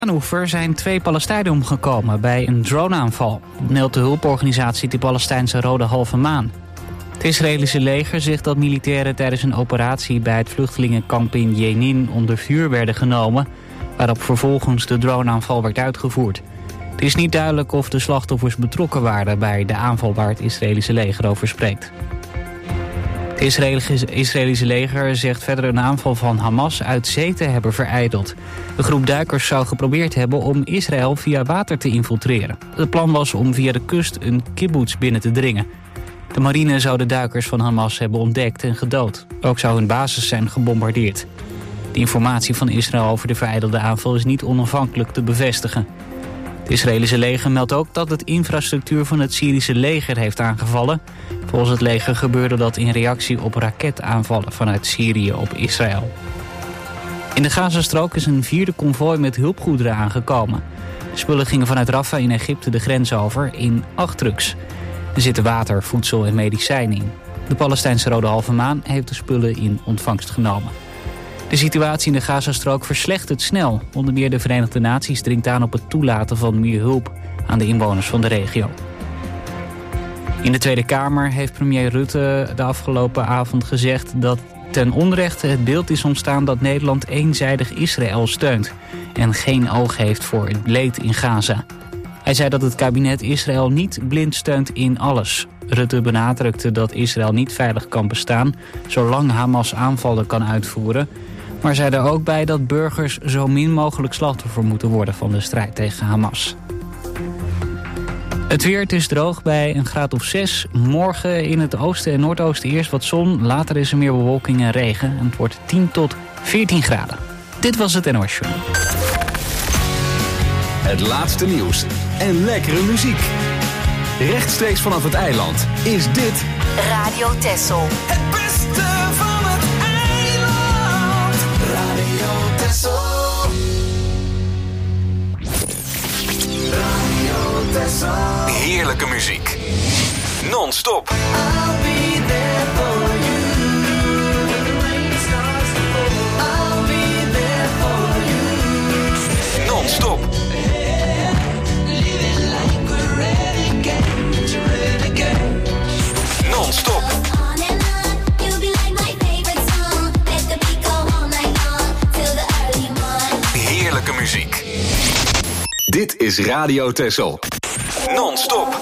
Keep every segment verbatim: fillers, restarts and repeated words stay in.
Oever zijn twee Palestijnen omgekomen bij een droneaanval, meldt de hulporganisatie de Palestijnse Rode Halve Maan. Het Israëlische leger zegt dat militairen tijdens een operatie bij het vluchtelingenkamp in Jenin onder vuur werden genomen, waarop vervolgens de droneaanval werd uitgevoerd. Het is niet duidelijk of de slachtoffers betrokken waren bij de aanval waar het Israëlische leger over spreekt. Het Israëlische, Israëlische leger zegt verder een aanval van Hamas uit zee te hebben verijdeld. Een groep duikers zou geprobeerd hebben om Israël via water te infiltreren. Het plan was om via de kust een kibbutz binnen te dringen. De marine zou de duikers van Hamas hebben ontdekt en gedood. Ook zou hun basis zijn gebombardeerd. De informatie van Israël over de verijdelde aanval is niet onafhankelijk te bevestigen. Het Israëlische leger meldt ook dat het infrastructuur van het Syrische leger heeft aangevallen. Volgens het leger gebeurde dat in reactie op raketaanvallen vanuit Syrië op Israël. In de Gazastrook is een vierde konvooi met hulpgoederen aangekomen. De spullen gingen vanuit Rafah in Egypte de grens over in acht trucks. Er zitten water, voedsel en medicijnen in. De Palestijnse Rode Halve Maan heeft de spullen in ontvangst genomen. De situatie in de Gazastrook verslechtert snel. Onder meer de Verenigde Naties dringt aan op het toelaten van meer hulp aan de inwoners van de regio. In de Tweede Kamer heeft premier Rutte de afgelopen avond gezegd dat ten onrechte het beeld is ontstaan dat Nederland eenzijdig Israël steunt en geen oog heeft voor het leed in Gaza. Hij zei dat het kabinet Israël niet blind steunt in alles. Rutte benadrukte dat Israël niet veilig kan bestaan zolang Hamas aanvallen kan uitvoeren, maar zei er ook bij dat burgers zo min mogelijk slachtoffer moeten worden van de strijd tegen Hamas. Het weer, het is droog bij een graad of zes. Morgen in het oosten en noordoosten eerst wat zon. Later is er meer bewolking en regen. En het wordt tien tot veertien graden. Dit was het N O S Journaal. Het laatste nieuws en lekkere muziek. Rechtstreeks vanaf het eiland is dit Radio Texel. Het beste van het eiland. Radio Texel. Radio Texel. heerlijke muziek. Non-stop. I'll be there for you. When the rain starts to fall. I'll be there for you. Non-stop. Non-stop. Heerlijke muziek. Dit is Radio Texel. Non-stop.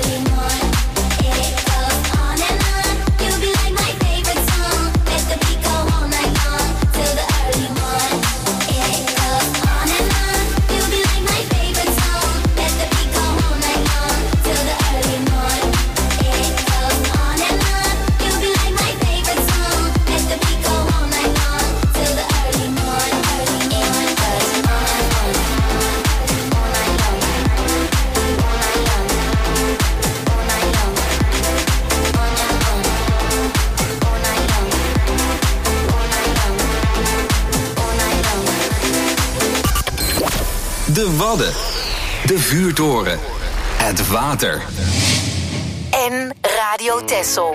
Let the beat go De Wadden. De vuurtoren. Het water. En Radio Texel.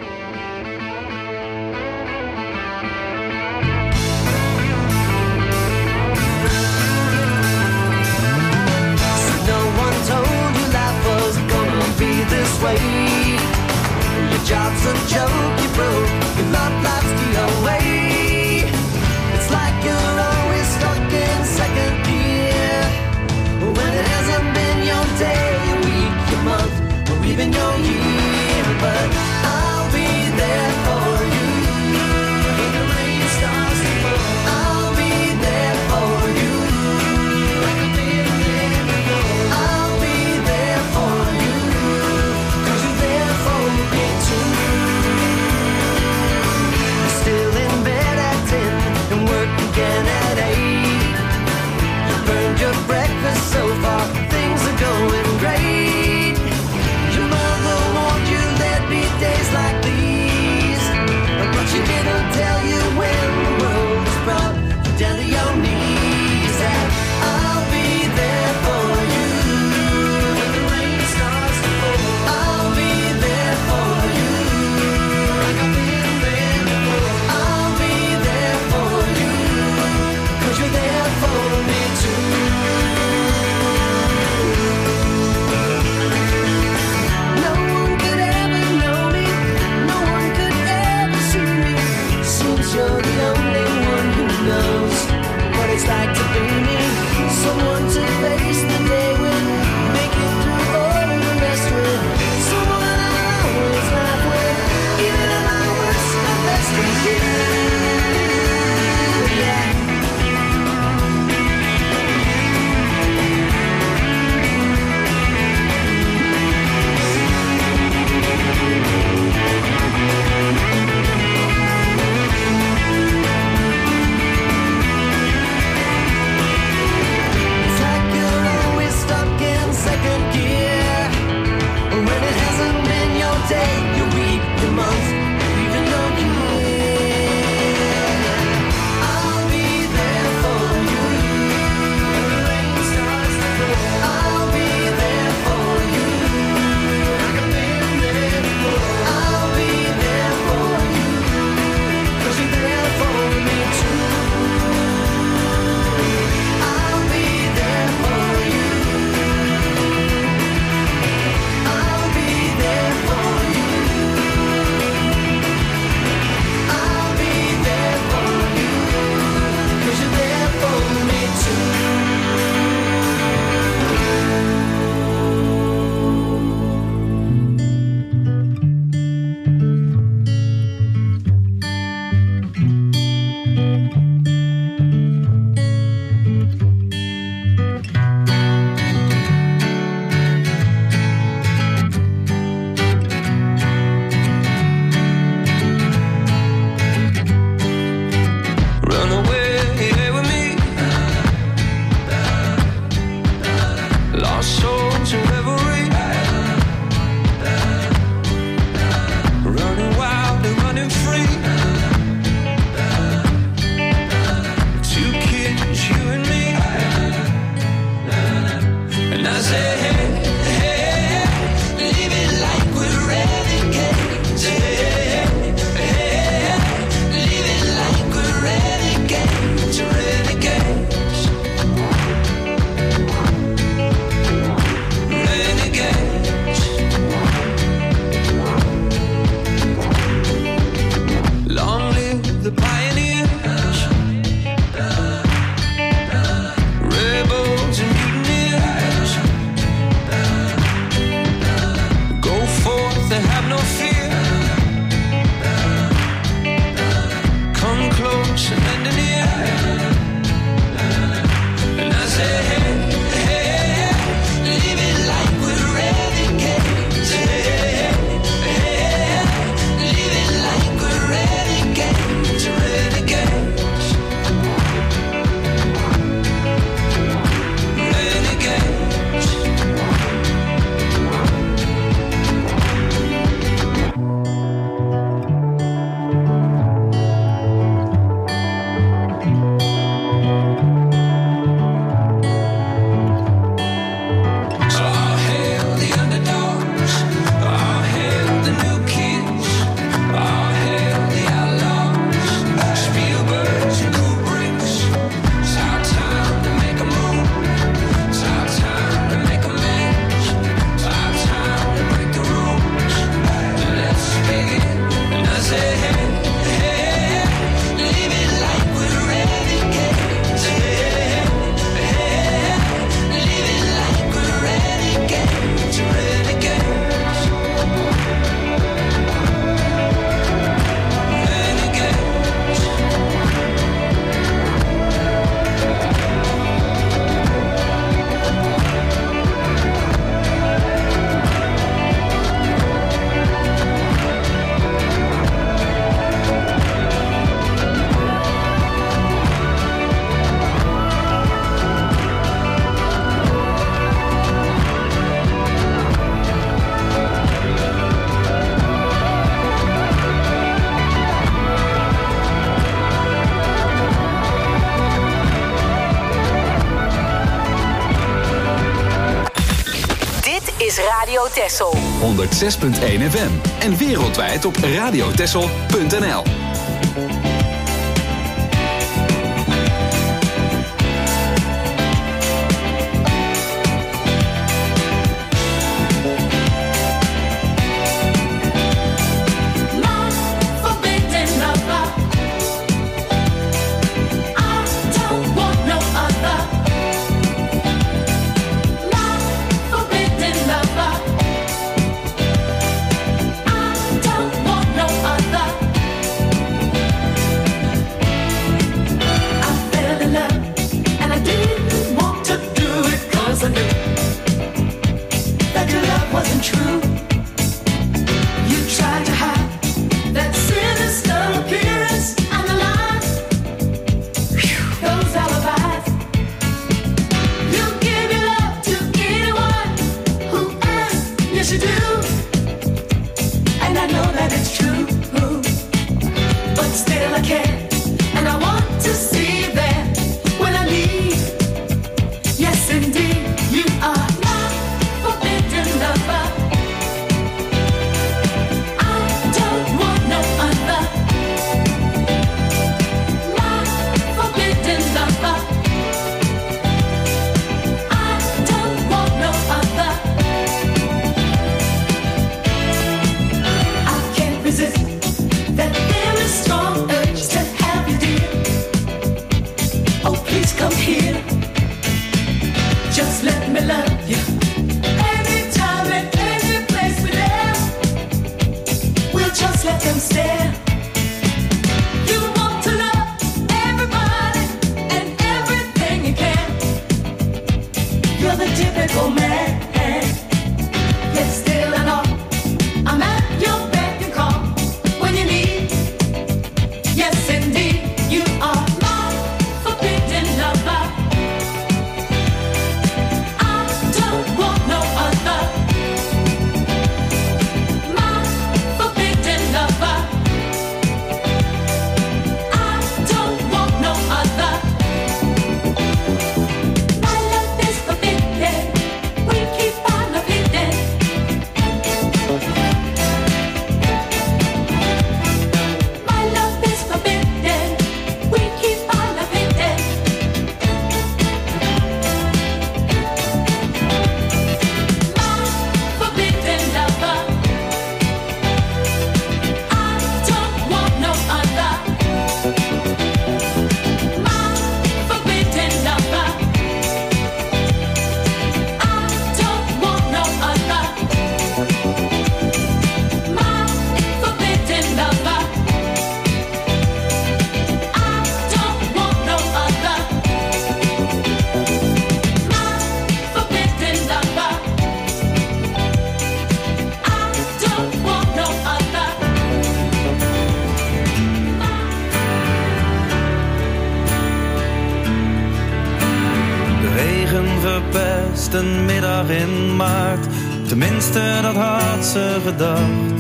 This way, your job's a joke, you broke, your love life's the away. It's like you're always stuck in second gear, when it hasn't been your day, your week, your month, or even your year. But I'll be there for you when the rain starts to fall. I'll be there for you like I've been there before. I'll be there for you. You're there for me too. Texel. honderd zes punt één F M en wereldwijd op radiotexel punt n l. Een middag in maart, tenminste dat had ze gedacht.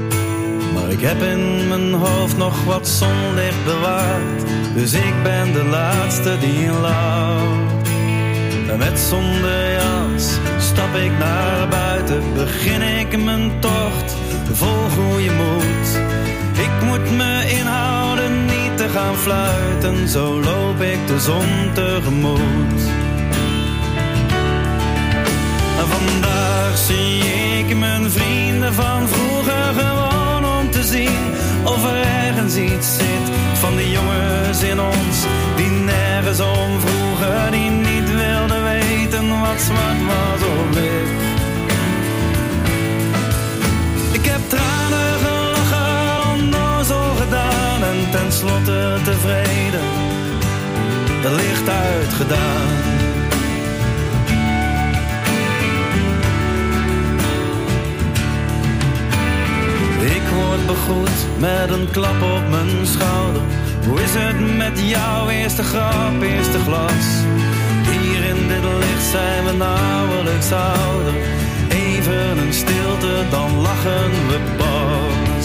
Maar ik heb in mijn hoofd nog wat zonlicht bewaard, dus ik ben de laatste die lacht. En met zonder jas stap ik naar buiten, begin ik mijn tocht, vol goede moed. Ik moet me inhouden niet te gaan fluiten, zo loop ik de zon tegemoet. Vandaag zie ik mijn vrienden van vroeger gewoon om te zien of er ergens iets zit van die jongens in ons die nergens om vroegen, die niet wilden weten wat zwart was of wit. Ik heb tranen gelachen, onnozel gedaan en tenslotte tevreden, de licht uitgedaan. Word begroet met een klap op mijn schouder. Hoe is het met jou? Eerste grap, eerste glas. Hier in dit licht zijn we nauwelijks ouder. Even een stilte, dan lachen we pas.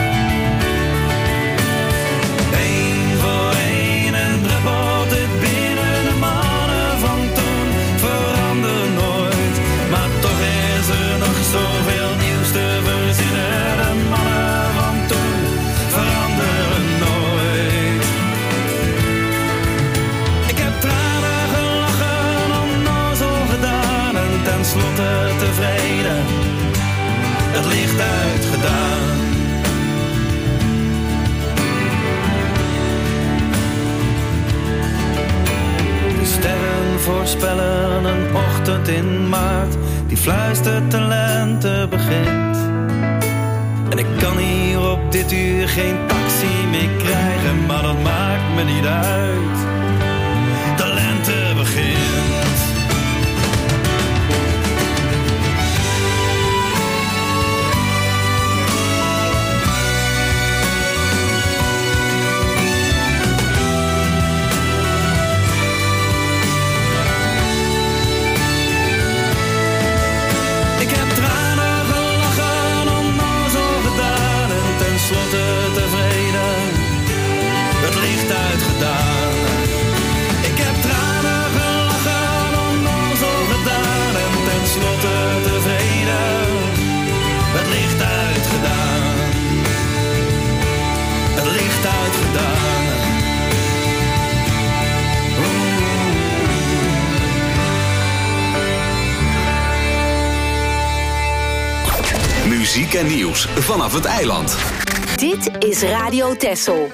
Eén voor één en druppelt het binnen. De mannen van toen veranderen nooit. Maar toch is er nog zo voorspellen een ochtend in maart die fluistert de lente begint. En ik kan hier op dit uur geen taxi meer krijgen, maar dat maakt me niet uit. De lente begint. Muziek en nieuws vanaf het eiland. Dit is Radio Texel.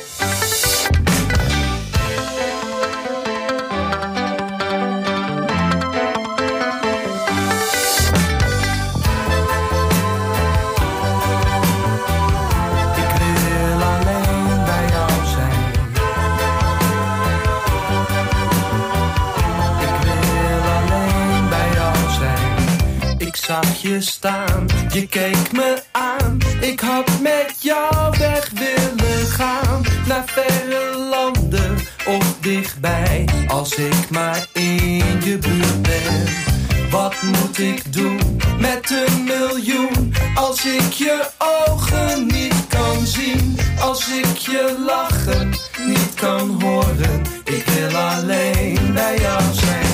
Je staan, je keek me aan. Ik had met jou weg willen gaan, naar verre landen of dichtbij. Als ik maar in je buurt ben, wat moet ik doen met een miljoen? Als ik je ogen niet kan zien, als ik je lachen niet kan horen. Ik wil alleen bij jou zijn.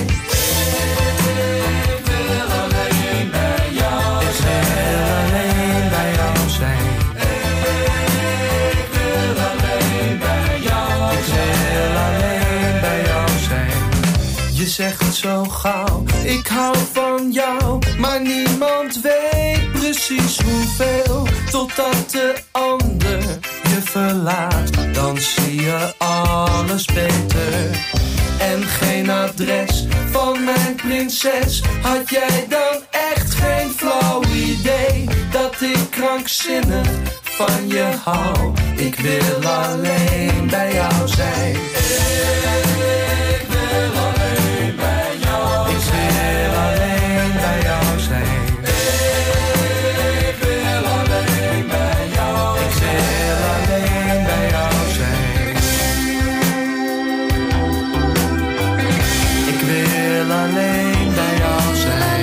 Zeg het zo gauw, ik hou van jou, maar niemand weet precies hoeveel. Totdat de ander je verlaat, dan zie je alles beter. En geen adres van mijn prinses, had jij dan echt geen flauw idee dat ik krankzinnig van je hou? Ik wil alleen bij jou zijn. Ik wil alleen bij jou zijn. Ik wil alleen bij jou zijn. Ik wil alleen bij jou zijn. Ik wil alleen bij jou zijn. Ik wil alleen bij jou zijn.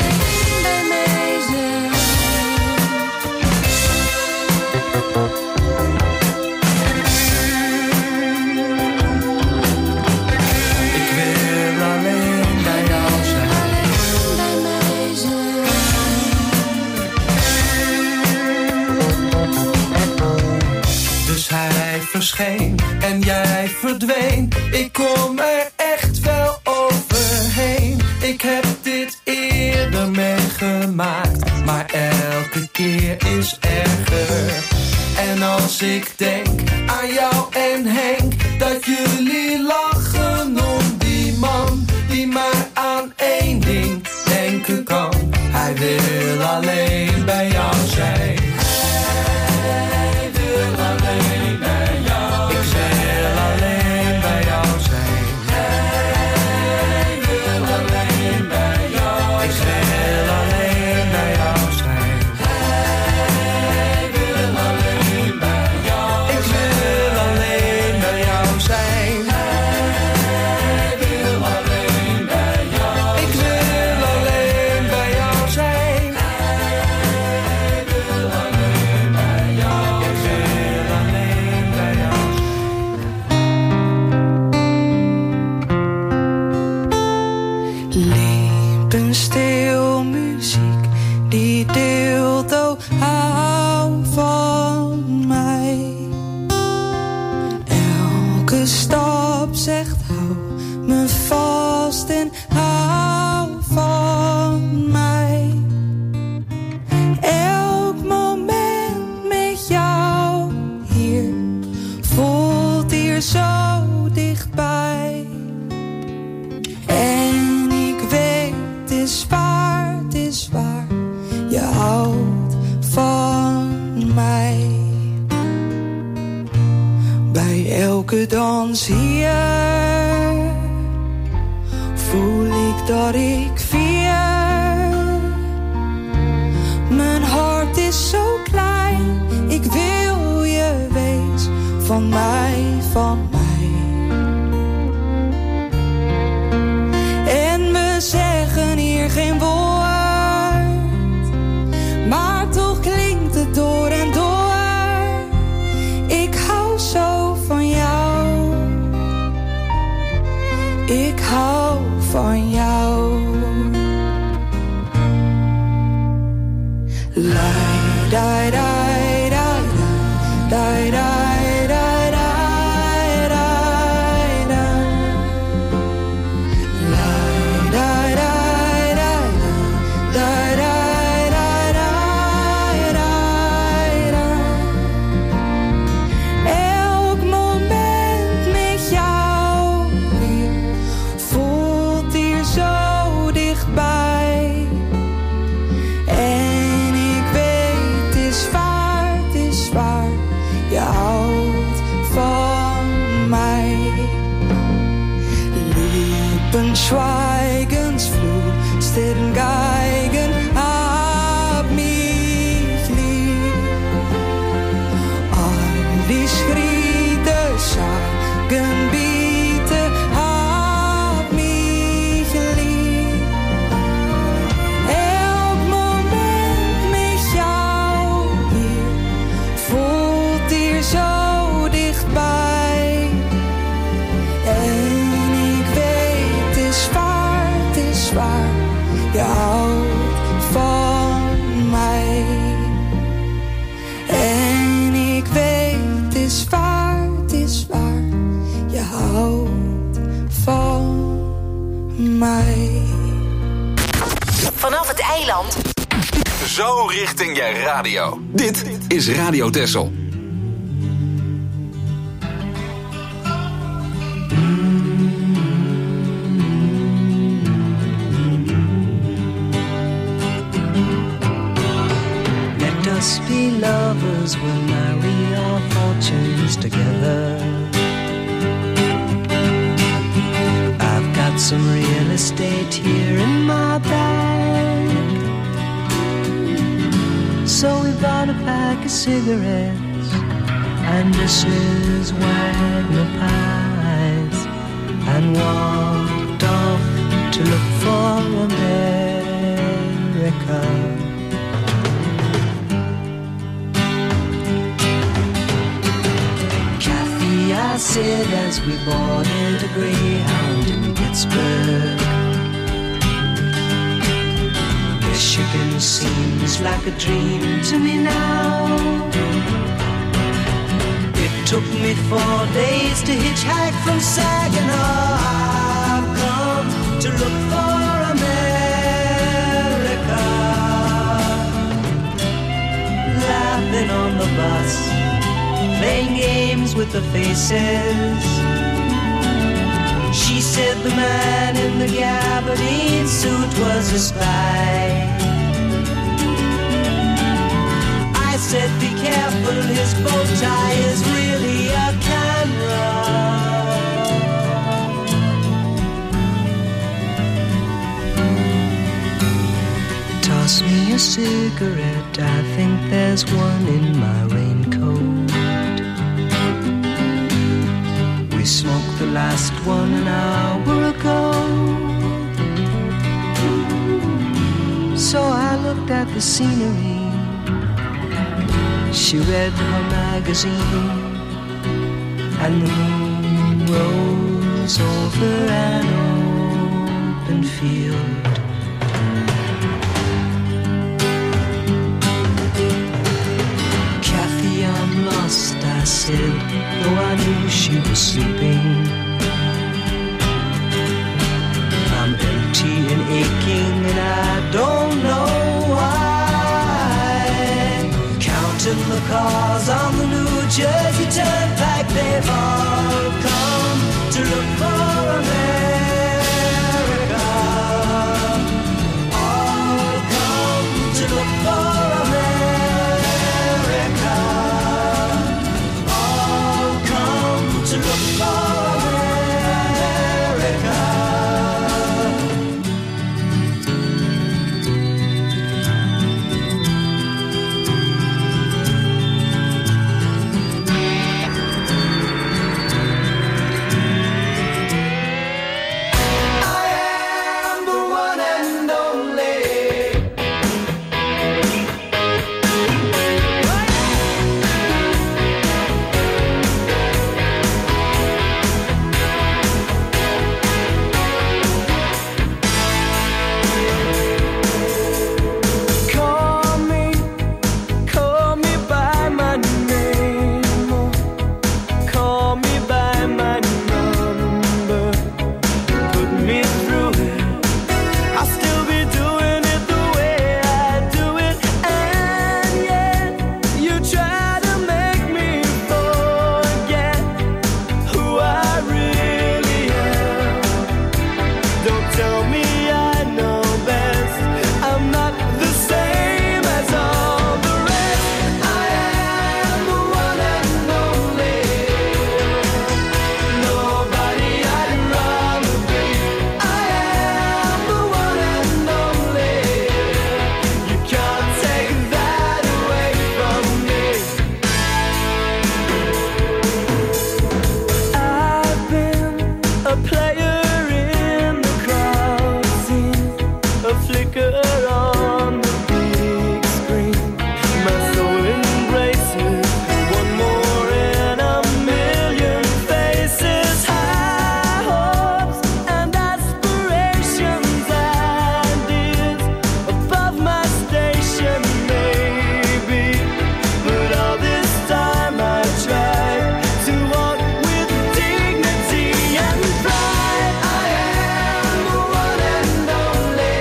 Verscheen en jij verdween. Ik kom er echt wel overheen. Ik heb dit eerder meegemaakt, maar elke keer is erger. En als ik denk aan jou en Henk, dat jullie lachen om die man die maar aan één ding denken kan. Hij wil alleen bij jou zijn. Hij wil alleen bij zo dichtbij. En Elke dans hier voel ik dat ik vier. Mijn hart is zo klein, ik wil je wees van mij, van mij. En we zeggen hier geen woord, maar toch klinkt het door en door. Ik hou zo van jou, ik hou van jou. Lai, dai, dai, dai, dai, dai, dai, dai, dai, dai. Lai, dai, dai, dai, dai, dai, dai, dai, dai, dai. Elk moment met jou hier voelt hier zo dichtbij. En ik weet, het is waar, het is waar, je houdt van mij. Lippen schweigensflut, Geigen hab mich lieb. All die Schritte sagen bitte hab mich lieb. Elk moment met jou hier voelt hier zo dichtbij. En ik weet, het is waar, het is waar, je houdt van mij. En ik weet, het is waar, het is waar, je houdt van mij. Vanaf het eiland. Zo richting je radio. Dit is Radio Texel. Let us be lovers, we'll marry our fortunes together. I've got some real estate here in my bag, so we bought a pack of cigarettes and Missus Wagner pies, and walked off to look for America. I said as we boarded a Greyhound in Pittsburgh, Michigan seems like a dream to me now. It took me four days to hitchhike from Saginaw. I've come to look for America. Laughing on the bus, playing games with the faces. She said the man in the gabardine suit was a spy. I said be careful, his bow tie is really a camera. Toss me a cigarette, I think there's one in my raincoat. We smoked the last one an hour ago. So I looked at the scenery. She read her magazine, and the moon rose over an open field. Kathy, I'm lost, I said, though I knew she was sleeping. I'm empty and aching, and I don't know why. Counting the cars on the New Jersey Turnpike, they've all come to look for America. All come to look for America. All come to look a player in the crowd scene, a flicker on the big screen. My soul embraces one more in a million faces. High hopes and aspirations, ideas above my station, maybe. But all this time I tried to walk with dignity and pride. I am the one and only,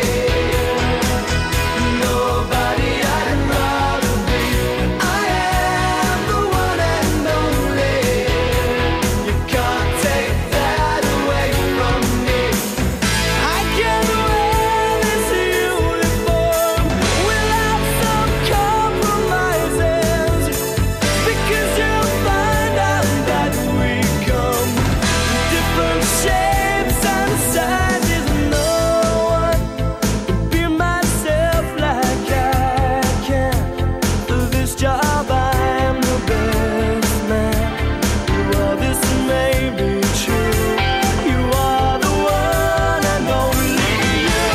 nobody I'd rather be. I am the one and only, you can't take that away from me. I can wear this uniform without some compromises, because you'll find out that we come in different shapes and sizes. No one can be myself like I can. For this job I'm the best man. Well, this may be true. You are the one and only you.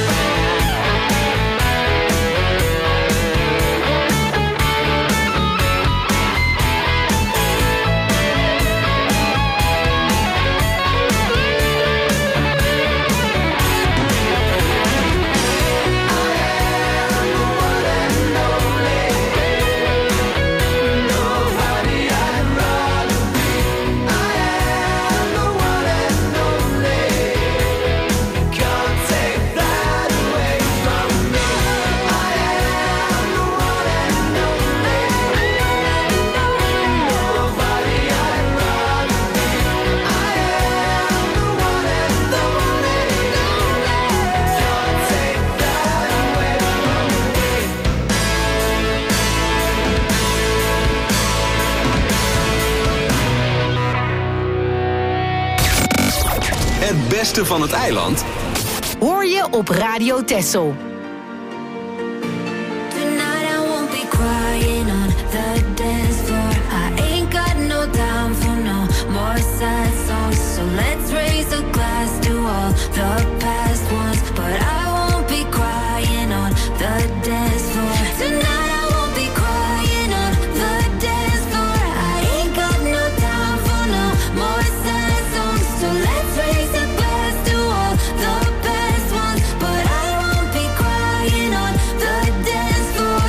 Nobody I'd rather be. I am the one and only, you can't take that away from me. I am the one and only, nobody I'd rather be. I am the one and only, can't take that away from me. Het beste van het eiland Hoor je op Radio Texel. Tonight I won't be crying on the dance floor. I ain't got no time for no more sad songs. So let's raise a glass to all the past ones. But I won't be crying on the dance floor. Tonight I won't be crying on the dance floor. I ain't got no time for no more sad songs. So let's raise a glass to all the past ones. But I won't be crying on the dance floor.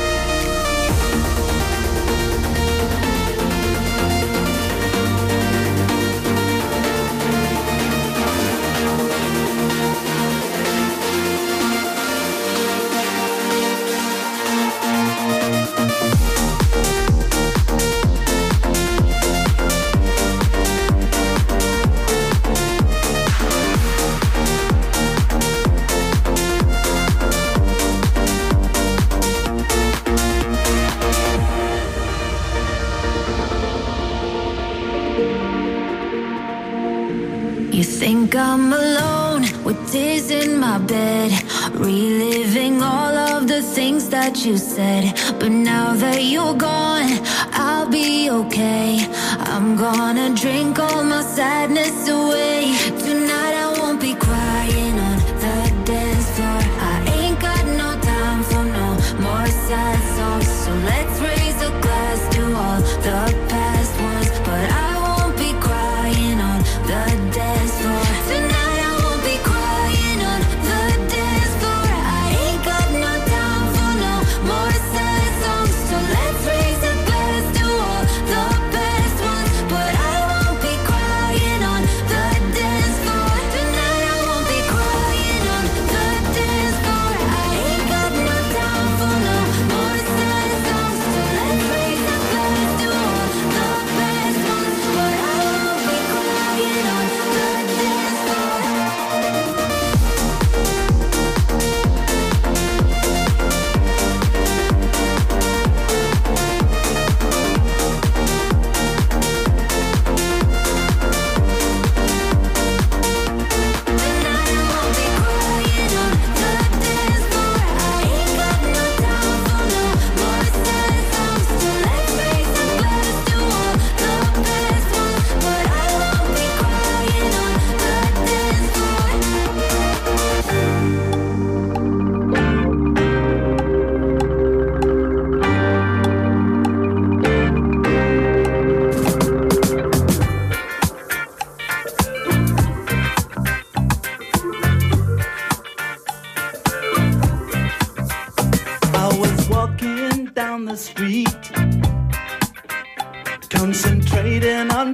You think I'm alone with tears in my bed, reliving all of the things that you said. But now that you're gone, I'll be okay. I'm gonna drink all my sadness away. Tonight I won't be crying on the dance floor. I ain't got no time for no more sad songs. So let's raise a glass to all the past ones. But I won't be crying on the dance floor. Tonight I won't be crying on the dance floor. I ain't got no time for no more sad songs. So let's raise a glass to all the past ones. But I won't be crying on the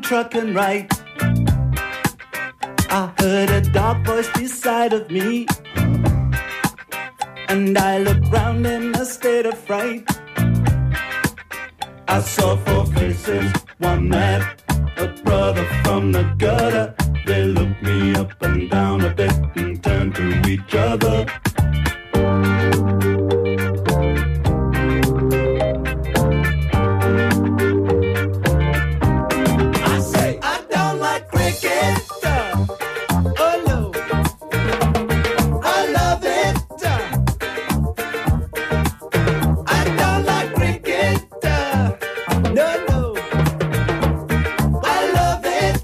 trucking right. I heard a dark voice beside of me, and I looked round in a state of fright. I saw four faces, one man, a brother from the gutter. They looked me up and down a bit and turned to each other. I say I don't like cricket. Oh no, I love it. I don't like cricket. No, no, I love it.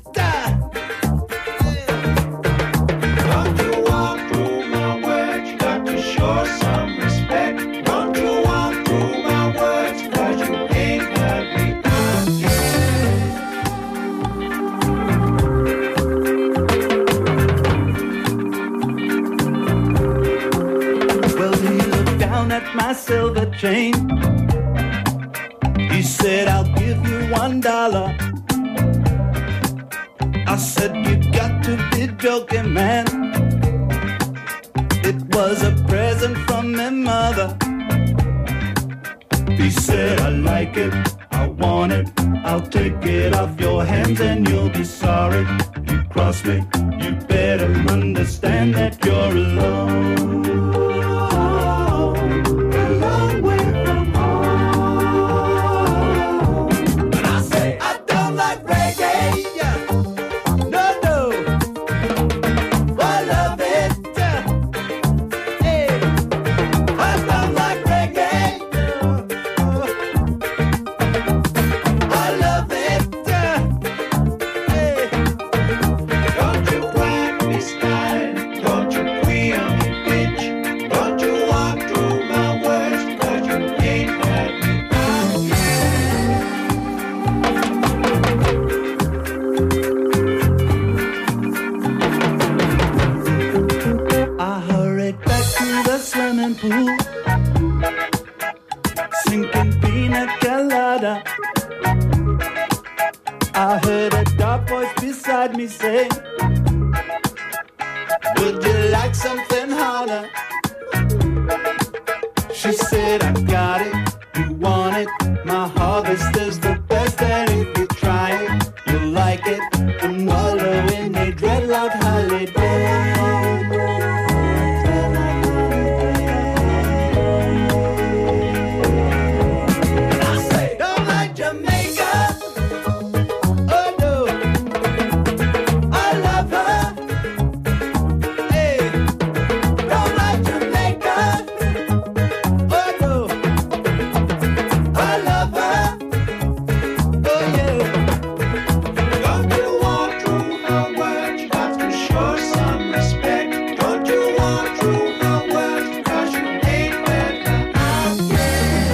Don't you walk through my words, you got to show some respect. Don't you walk through my words, cause you ain't heard me out yet. Well, he looked down at my silver chain. He said, I'll give you one dollar. I said, you got to be joking, man. It was a present from my mother. He said, I like it, I want it. I'll take it off your hands and you'll be sorry. You cross me, you better understand that you're alone. A long way from home. And I say, I don't like reggae. No, no, I love it. Hey, I don't like reggae. I love it. Hey, don't you whack me style, don't you queen on me bitch, don't you walk through my words, cause you ain't heard me out I hurried back to the swimming pool, sinking pina colada. I heard a dark voice beside me say, would you like something harder? She said, I got it, you want it. My harvest is the best, and if you try it, you'll like it. And wallow in a dreadlock holiday. And I say, don't like Jamaica. Oh no, I love her. Hey, don't like Jamaica. Oh no, I love her. Oh yeah. Don't you walk through my words, you got to show some respect. Don't you walk through my words, cause you ain't heard me out yet.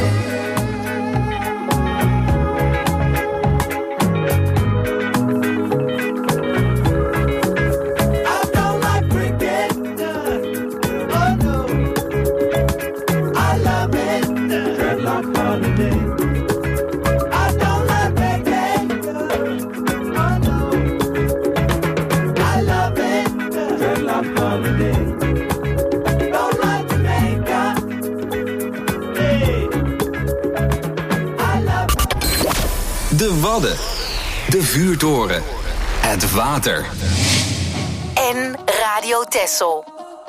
I don't like cricket. Oh no, I love it. Dreadlock holiday. I don't like reggae. Oh no, I love it. Dreadlock holiday. Don't like Jamaica. Hey, I love De Wadden. De Vuurtoren. Het water. En Radio Texel.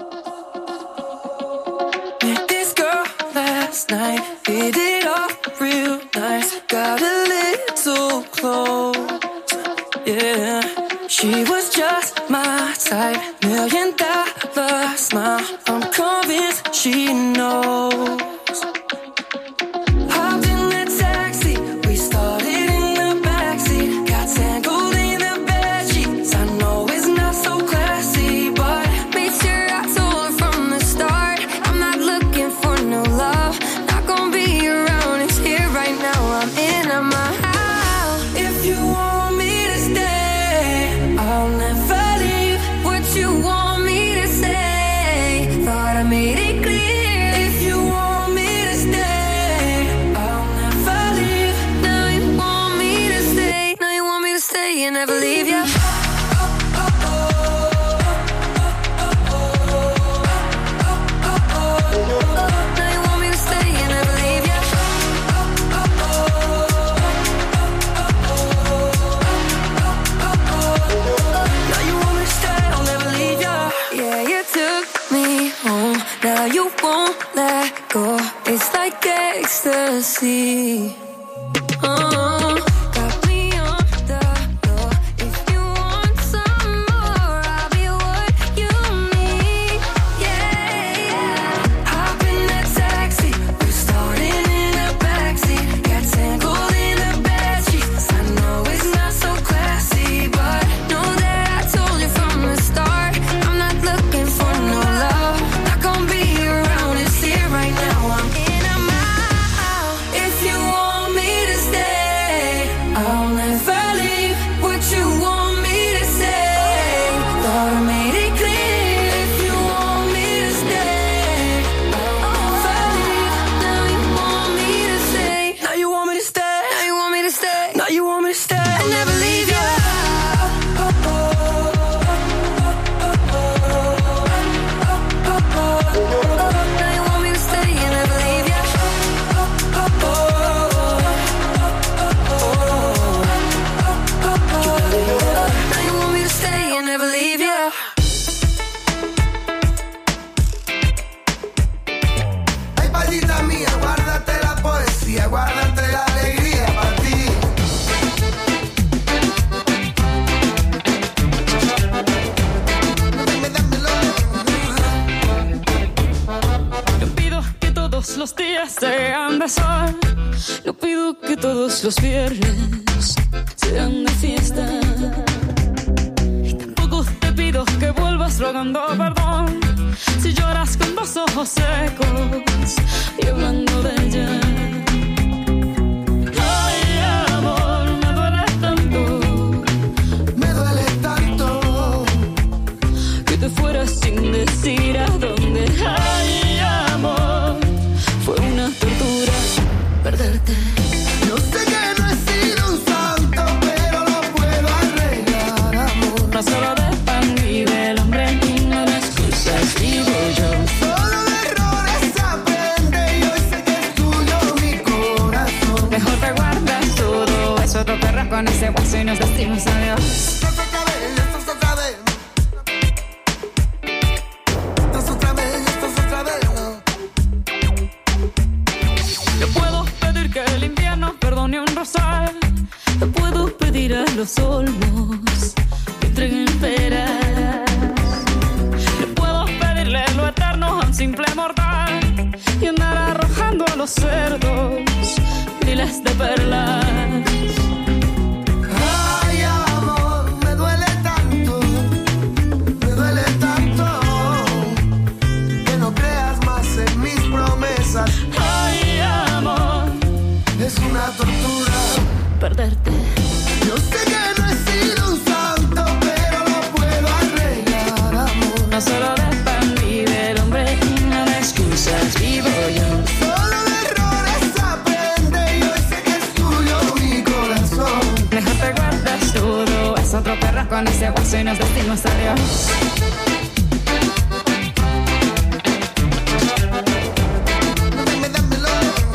Met this girl last night, hit it off real nice. Got a little close, yeah. She was just my type, million dollar smile. I'm convinced she knows. Hopped in the taxi, we started in the backseat. Got tangled in the bedsheets. I know it's not so classy, but made sure I told her from the start, I'm not looking for no love. Not gonna be around, it's here right now. I'm in on my house. If you want me to stay, I'll never leave. What you want me to say, thought I made it clear. If you want ecstasy. Oh, got me on the floor. If you want some more, I'll be what you need. Yeah, yeah. Hop in that taxi, we're starting in the backseat. Got tangled in the bed sheets. I know it's not so classy, but know that I told you from the start. I'm not looking for no love. Not gonna be around, it's here right now. I'm in, I'm out. If you want me to stay, I'll never leave. What you want me to say, thought I made it clear. If you want me to stay, I'll never leave. Now you want me to stay. Now you want me to stay. Now you want me to stay. Now you want me to stay. I'll never leave you. Now you want me to stay and never leave you. Now you want me to stay and never leave you. Ay, payita mía, guárdate la poesía, guárdate la alegría para ti. Dame, dámelo. No pido que todos los días sean de sol. No pido que todos los viernes sean de fiesta. Y tampoco te pido que vuelvas rogando perdón si lloras con los ojos secos y hablando de ella. Ay, amor, me duele tanto, Me duele tanto. que te fueras sin decir a dónde. Ay, amor, fue una tortura perderte. Yo sé que no he sido un santo, pero lo puedo arreglar, amor. No solo de pan vive el hombre y no de excusas vivo yo. Solo de errores aprende y hoy sé que es tuyo mi corazón. Mejor te guardas todo eso, te perras con ese hueso y nos decimos adiós. Esto es otra vez, esto es otra vez. Esto es otra vez, esto es otra vez. Yo puedo pedir que el invierno perdone un rosal. Te puedo pedir a los olmos que entreguen peras. Yo puedo pedirle lo eterno a un simple mortal y andar arrojando a los cerdos miles de perlas. Ay, amor, me duele tanto, me duele tanto, que no creas más en mis promesas. Ay, amor, Es una tortura. perderte. Yo sé que no he sido un santo, pero lo puedo arreglar, amor. No solo de pan vive el hombre y no de excusas vivo yo. Solo de errores aprende y hoy sé que es tuyo mi corazón. Mejor te guardas todo, es otro perro con ese hueso y nos decimos adiós. Dame, dámelo.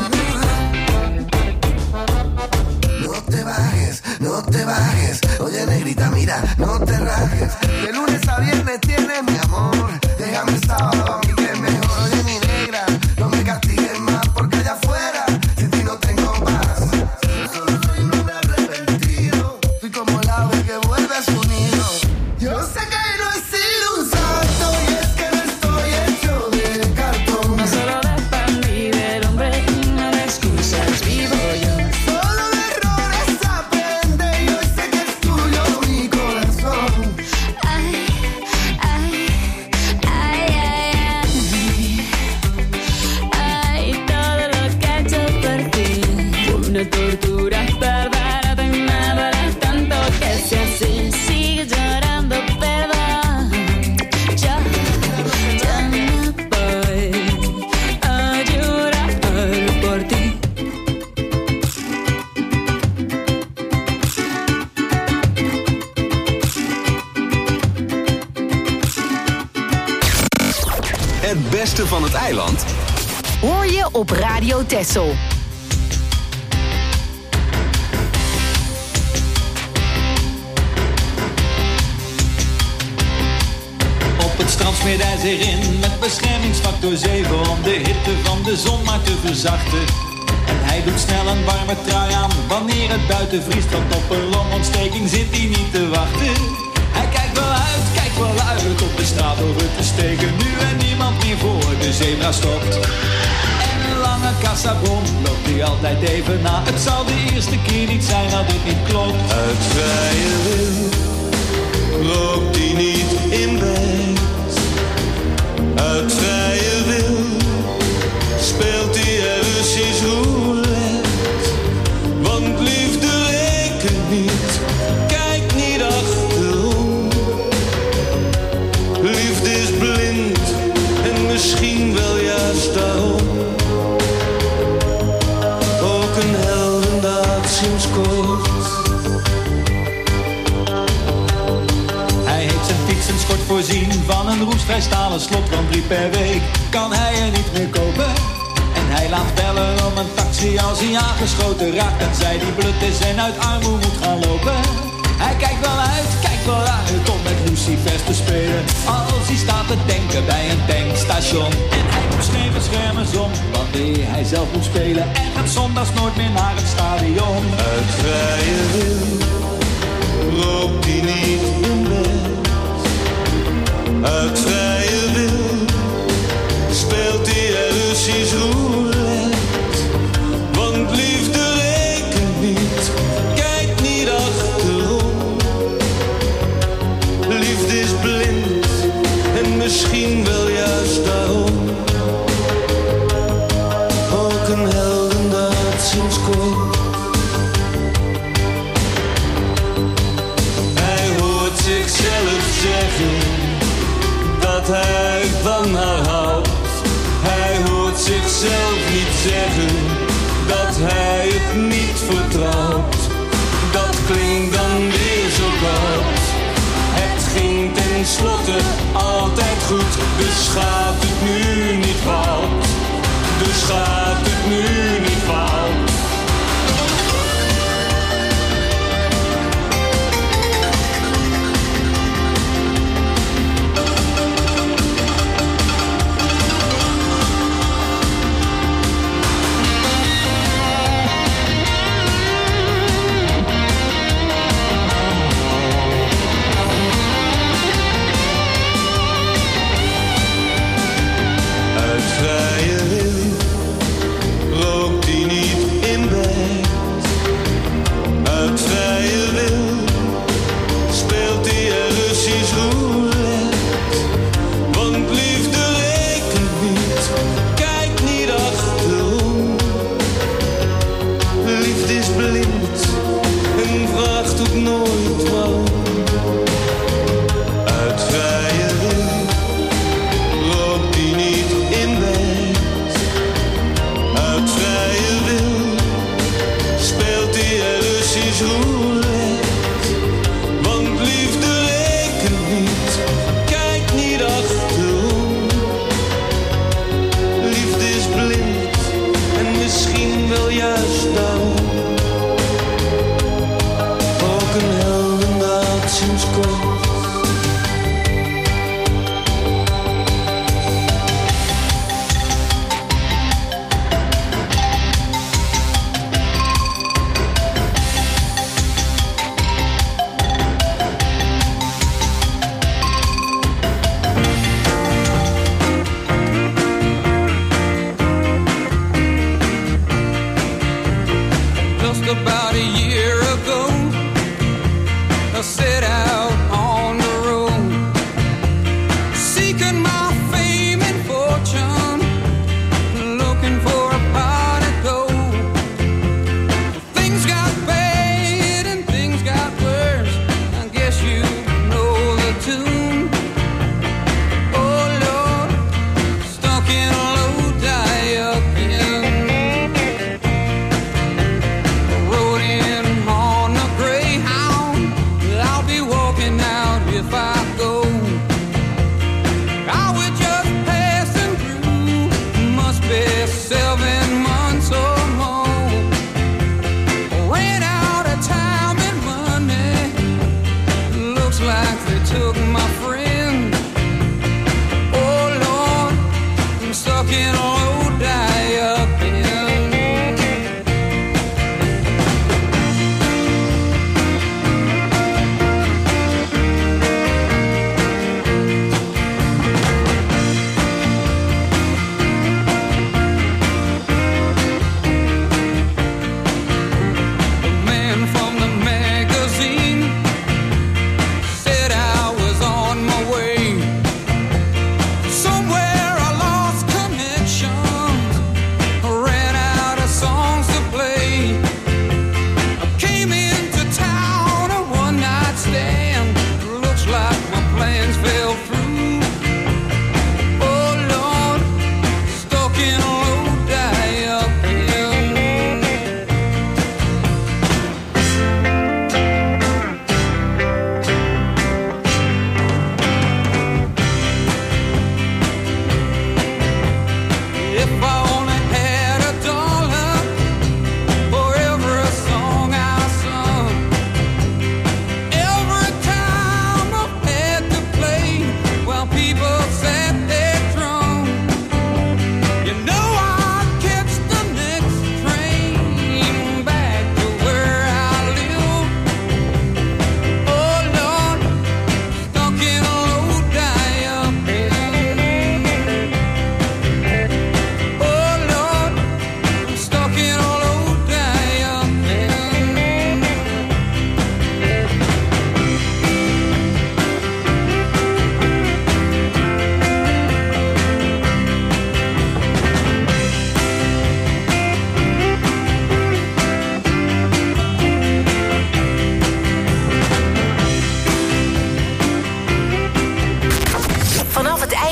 No te bajes, no te bajes. Oye, negrita, mira, no te rajes. De lunes a viernes tienes mi amor. Déjame el sábado a mí que es mejor. Oye, mi negra, no me castigues más porque allá afuera sin ti no tengo paz. Yo solo soy un hombre arrepentido. Fui como el ave que vuelve a su nido. Yo sé que no he sido un santo y es que no estoy hecho de cartón. No solo de pan vive el hombre y no de excusas vivo yo. Solo de errores aprende y hoy sé que es tuyo mi corazón. Ay, ay, ay, ay, Ay, todo lo que he hecho por ti fue una tortura perderte. Me duele tanto que si así sigue llorando perdón. Yo, yo no voy a llorar por ti. Het beste van het eiland Hoor je op Radio Texel. Op het strand smeert hij zich in met beschermingsfactor zeven om de hitte van de zon maar te verzachten. En hij doet snel een warme trui aan wanneer het buiten vriest, want op een longontsteking zit hij niet te wachten. Hij kijkt wel uit, kijkt wel uit op de straat over te steken, nu en niemand meer voor de zebra stopt. En een lange kassabon loopt hij altijd even na. Het zal de eerste keer niet zijn dat dit niet klopt. Uit vrije wil rookt hij niet in bed. Uit vrije wil speelt hij er Russisch roulette. Want liefde rekent niet, kijk niet achterom. Liefde is blind en misschien wel juist daarom. Ook een heldendaad sinds kort. Hij heeft zijn fiets en schort voorzien van een roestvrij stalen slot, want drie per week kan hij er niet meer kopen. En hij laat bellen om een taxi als hij aangeschoten raakt, en zij die blut is en uit armoede moet gaan lopen. Hij kijkt wel uit, kijkt wel uit om met lucifers te spelen, als hij staat te denken bij een tankstation. En hij moet schreven schermen om wanneer hij zelf moet spelen, en gaat zondags nooit meer naar het stadion. Uit vrije wil rookt hij niet in bed. Uit vrije wil speelt hij er Russisch roulette. Want liefde rekent niet, kijk niet achterom. Liefde is blind en misschien wel juist daarom. Ook een heldendaad sinds kort. Hij hoort zichzelf zeggen dat hij van haar houdt. Hij hoort zichzelf niet zeggen dat hij het niet vertrouwt. Dat klinkt dan weer zo koud. Het ging tenslotte altijd goed, dus gaat het nu niet fout. Dus gaat het nu niet fout. Vrije wil rookt hij niet in bed. Uit vrije wil speelt hij er Russisch roulette. Want liefde rekent niet, kijk niet achterom. Liefde is blind en vraagt ook nooit waarom. Uit vrije wil rookt hij niet in bed. Uit vrije wil speelt hij er Russisch roulette. Want liefde rekent niet, kijk niet achterom. Liefde is blind en misschien wel juist daarom. Ook een heldendaad sinds kort. About a year ago, I set out on the road, seeking my fame and fortune, looking for a pot of gold. Things got bad and things got worse, I guess you know the tune. Oh Lord, stuck in a low die again. If I go, I was just passing through, must be seven months or more. Ran out of time and money, looks like they took my friend. Oh Lord, I'm stuck in a low die up in.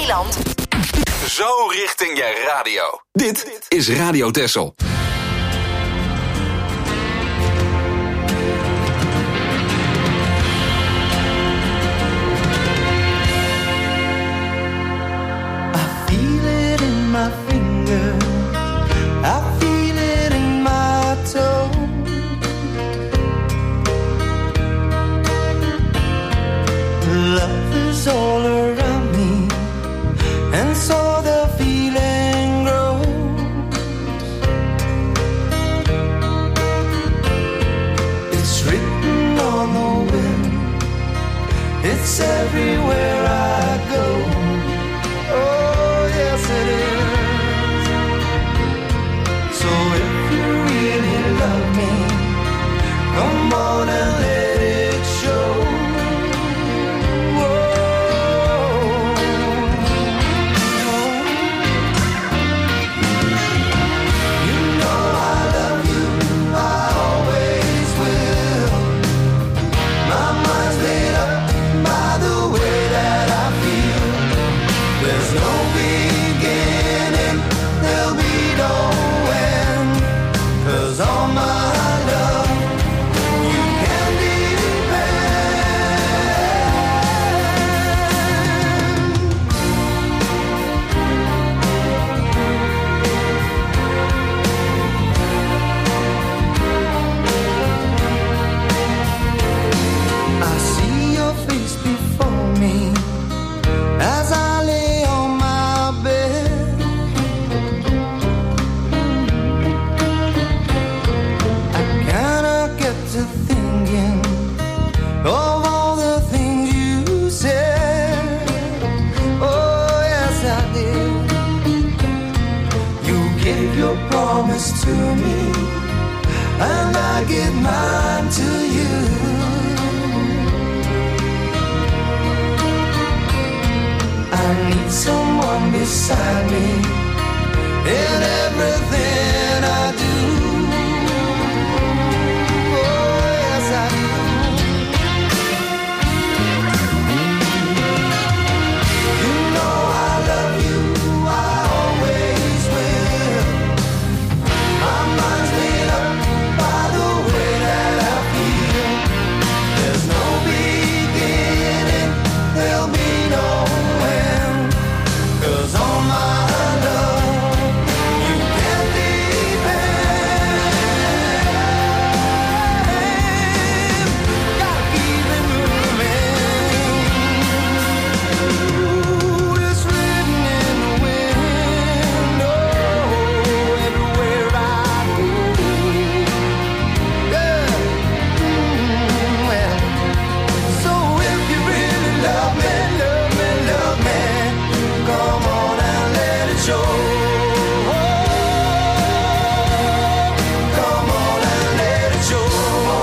Zeeland. Zo richting je radio. Dit is Radio Texel. Feel it in my finger, I feel it in my toe. Love is all around me, and so the feeling grows. It's written on the wind, it's everywhere I go. Oh, yes it is. So if you really love me, come on and let it show. To me, and I give mine to you. I need someone beside me in everything I do. Oh, yes, I do. You know I love you, I always will. My mind's made up by the way that I feel. There's no beginning, there'll be no end. 'Cause all my love, you can depend. Gotta keep it moving. Ooh, it's written in the wind. Oh, everywhere I go. Yeah. Mm, well, so if you really love me, love me, love me, come on and let it show. Come on and let it show.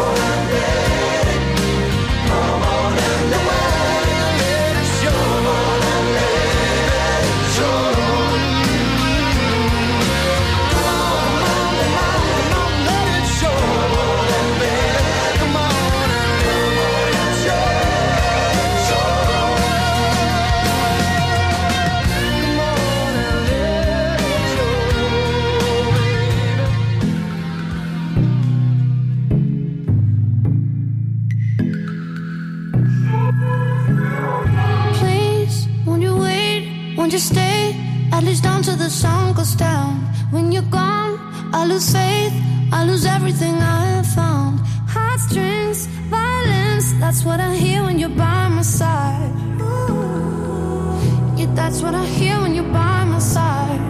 Come on and let it show. Come on and let it show. Come on and let it show. Come on and let it show. Please, won't you wait? Won't you stay? At least until the sun goes down. When you're gone, I lose faith. I lose everything I have found. Heartstrings, violence. That's what I hear when you're by my side. Yeah, that's what I hear when you're by my side.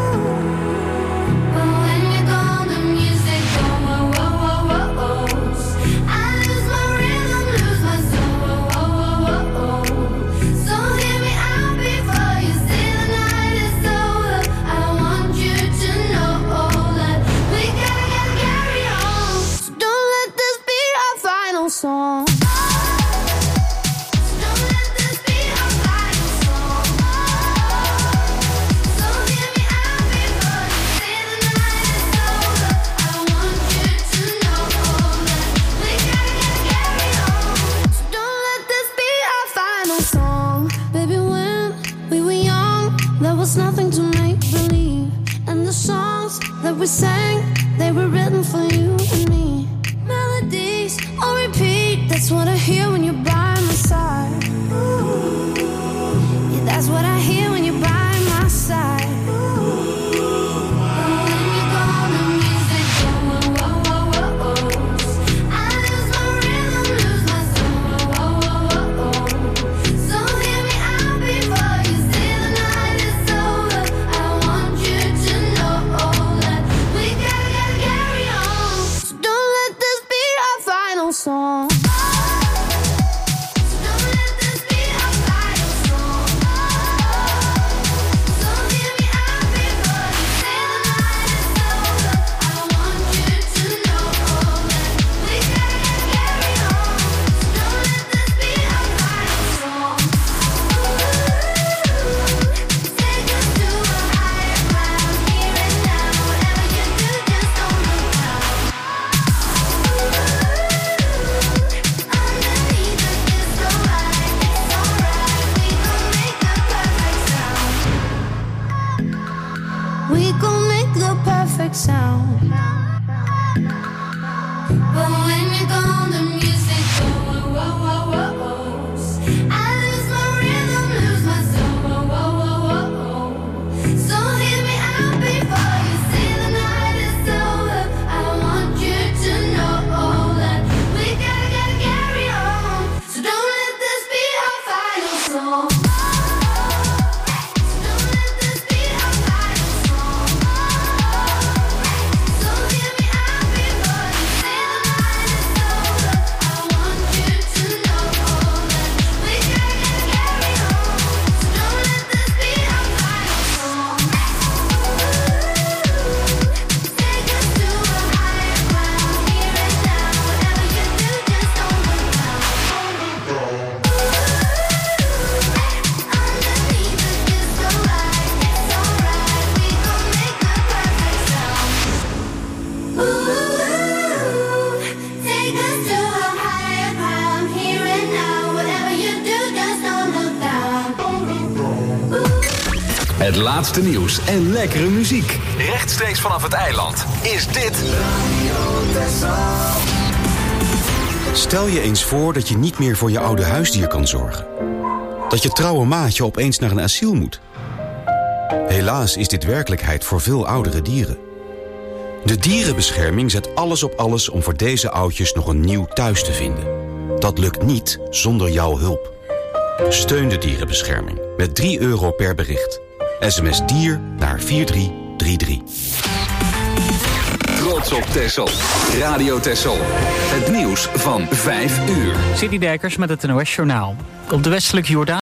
But when you're gone, the music goes whoa, whoa, whoa, whoa, whoa. I lose my rhythm, lose my soul, whoa, whoa, whoa, whoa. So hear me out before you say the night is over. I want you to know that we gotta get carry on. So don't let this be our final song. Don't let this be our final song. So hear me out before you say the night is over. I want you to know that we gotta get carry on. So don't let this be our final song. Baby, when we were young, was nothing to make believe. And the songs that we sang, they were written for you and me. Melodies on repeat, that's what I hear when you're by my side. Yeah, that's what I hear when you're by my side. Song. We gon' make the perfect sound. But when you're gone, the music goes. Whoa, whoa, whoa, whoa. I lose my rhythm, lose my soul. Whoa, whoa, whoa, whoa. So hear me out before you say the night is over. I want you to know that we gotta, gotta carry on. So don't let this be our final song. Het laatste nieuws en lekkere muziek. Rechtstreeks vanaf het eiland is dit Radio Tessel. Stel je eens voor dat je niet meer voor je oude huisdier kan zorgen. Dat je trouwe maatje opeens naar een asiel moet. Helaas is dit werkelijkheid voor veel oudere dieren. De dierenbescherming zet alles op alles om voor deze oudjes nog een nieuw thuis te vinden. Dat lukt niet zonder jouw hulp. Steun de dierenbescherming met drie euro per bericht. S M S dier naar vier drie drie drie. Trots op Texel. Radio Texel. Het nieuws van vijf uur. City Dijkers met het N O S Journaal. Op de westelijke Jordaan